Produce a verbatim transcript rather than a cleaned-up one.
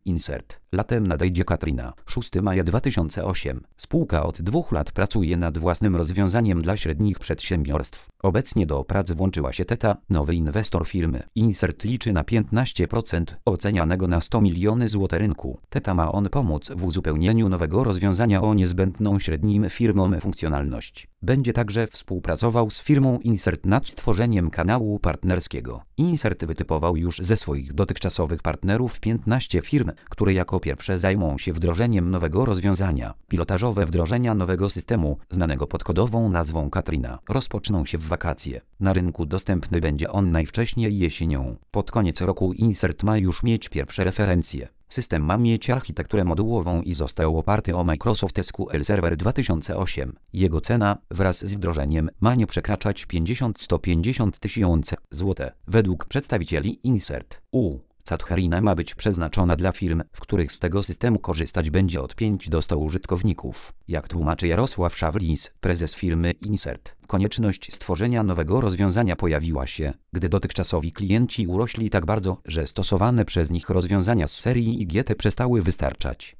Insert. Latem nadejdzie Katrina. szóstego maja dwa tysiące ósmego. Spółka od dwóch lat pracuje nad własnym rozwiązaniem dla średnich przedsiębiorstw. Obecnie do pracy włączyła się Teta, nowy inwestor firmy. Insert liczy na piętnaście procent ocenianego na sto miliony złotych rynku. Teta ma on pomóc w uzupełnieniu nowego rozwiązania o niezbędną średnim firmom funkcjonalność. Będzie także współpracował z firmą Insert nad stworzeniem kanału partnerskiego. Insert wytypował już ze swoich dotychczasowych partnerów piętnaście firm, które jako pierwsze zajmą się wdrożeniem nowego rozwiązania. Pilotażowe wdrożenia nowego systemu, znanego pod kodową nazwą Katrina, rozpoczną się w wakacje. Na rynku dostępny będzie on najwcześniej jesienią. Pod koniec roku Insert ma już mieć pierwsze referencje. System ma mieć architekturę modułową i został oparty o Microsoft S Q L Server dwa tysiące osiem. Jego cena, wraz z wdrożeniem, ma nie przekraczać pięćdziesiąt do stu pięćdziesięciu tysięcy złotych. Według przedstawicieli Insert, U. Katrina ma być przeznaczona dla firm, w których z tego systemu korzystać będzie od pięciu do stu użytkowników. Jak tłumaczy Jarosław Szawlis, prezes firmy Insert, konieczność stworzenia nowego rozwiązania pojawiła się, gdy dotychczasowi klienci urośli tak bardzo, że stosowane przez nich rozwiązania z serii I G T przestały wystarczać.